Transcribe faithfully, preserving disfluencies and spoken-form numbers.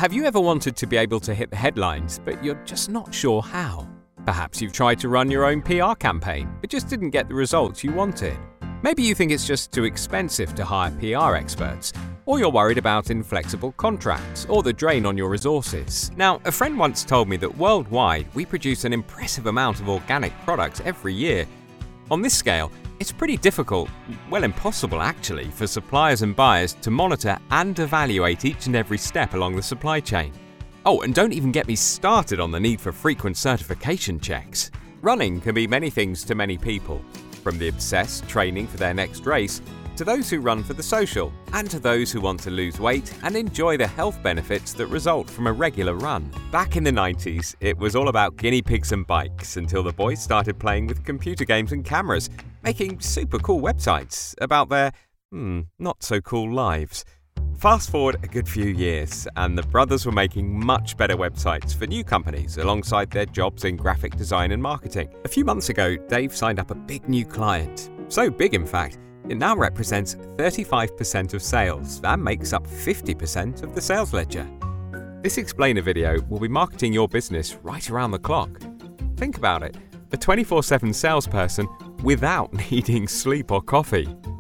Have you ever wanted to be able to hit the headlines, but you're just not sure how? Perhaps you've tried to run your own P R campaign, but just didn't get the results you wanted. Maybe you think it's just too expensive to hire P R experts, or you're worried about inflexible contracts or the drain on your resources. Now, a friend once told me that worldwide we produce an impressive amount of organic products every year. On this scale, it's pretty difficult, well impossible actually, for suppliers and buyers to monitor and evaluate each and every step along the supply chain. Oh, and don't even get me started on the need for frequent certification checks. Running can be many things to many people, from the obsessed training for their next race, to those who run for the social, and to those who want to lose weight and enjoy the health benefits that result from a regular run. Back in the nineties, it was all about guinea pigs and bikes until the boys started playing with computer games and cameras, making super cool websites about their, hmm, not so cool lives. Fast forward a good few years, and the brothers were making much better websites for new companies alongside their jobs in graphic design and marketing. A few months ago, Dave signed up a big new client. So big, in fact, it now represents thirty-five percent of sales and makes up fifty percent of the sales ledger. This explainer video will be marketing your business right around the clock. Think about it, a twenty-four seven salesperson without needing sleep or coffee.